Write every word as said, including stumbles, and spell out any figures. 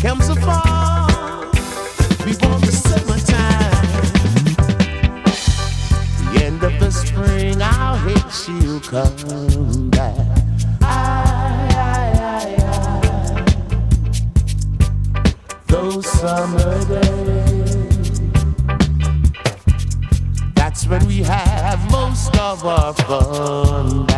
comes a fall before the summertime. The end of the spring, I'll hate she'll come back. I, I, I, I. Those summer days, that's when we have most of our fun.